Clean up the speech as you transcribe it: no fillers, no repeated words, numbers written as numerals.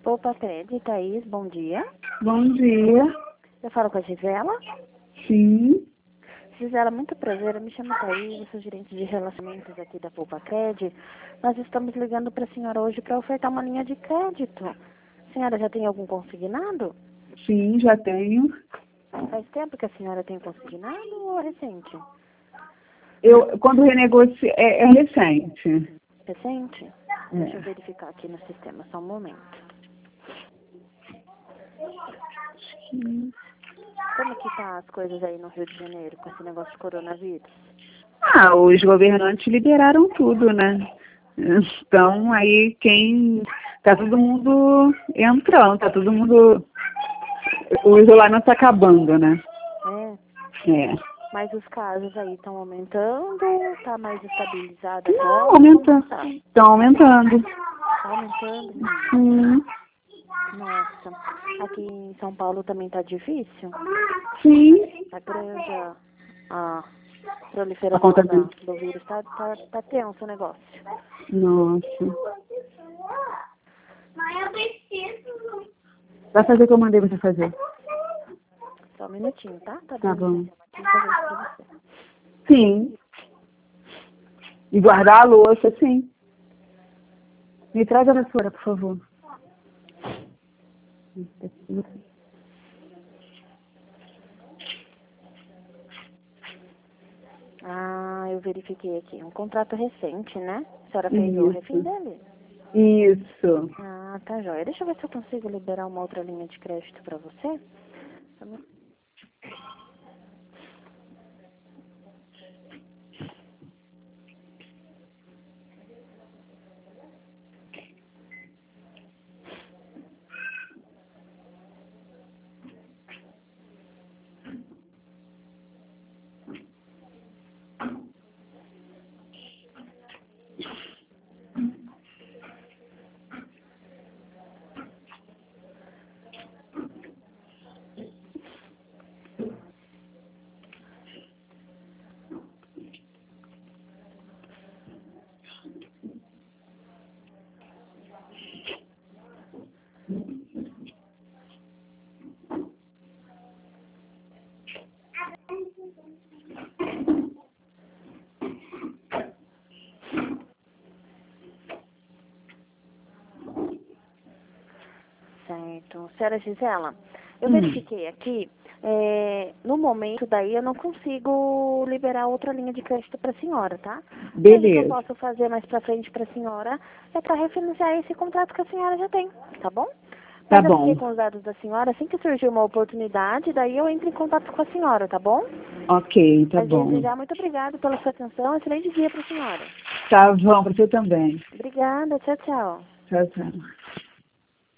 Opa, Cred, Thaís, bom dia. Bom dia. Eu falo com a Gisela. Sim. Gisela, muito prazer, eu me chamo Thaís, eu sou gerente de relacionamentos aqui da Poupa Cred. Nós estamos ligando para a senhora hoje para ofertar uma linha de crédito. A senhora já tem algum consignado? Sim, já tenho. Faz tempo que a senhora tem consignado ou é recente? Quando renegocio, é recente. Recente? Deixa eu verificar aqui no sistema, só um momento. Como que tá as coisas aí no Rio de Janeiro com esse negócio de coronavírus? Os governantes liberaram tudo, né? Então, aí tá todo mundo entrando, tá todo mundo, o isolamento tá acabando, né? É. Mas os casos aí estão aumentando, tá mais estabilizado Não, agora? aumentando. Estão aumentando. Tá aumentando? Sim. Nossa, aqui em São Paulo também tá difícil? Sim. Tá grande a A proliferação conta do vírus, tá tenso o negócio. Nossa. Mãe, eu preciso. Vai fazer o que eu mandei você fazer. Só um minutinho, tá? Tá bom. Aqui pra você. Sim. E guardar a louça, sim. Me traz a vassoura, por favor. Ah, eu verifiquei aqui. Um contrato recente, né? A senhora fez o refim dele? Isso. Ah, tá joia. Deixa eu ver se eu consigo liberar uma outra linha de crédito pra você. Certo. Senhora Gisela, eu verifiquei aqui, no momento daí eu não consigo liberar outra linha de crédito para a senhora, tá? Mas o que eu posso fazer mais para frente para a senhora é para refinanciar esse contrato que a senhora já tem, tá bom? Tá Mas eu bom. fiquei com os dados da senhora, assim que surgir uma oportunidade, daí eu entro em contato com a senhora, tá bom? Ok, tá Mas bom. desde já, muito obrigada pela sua atenção, excelente dia para a senhora. Tá bom, pra você também. Obrigada, tchau, tchau. Tchau, tchau.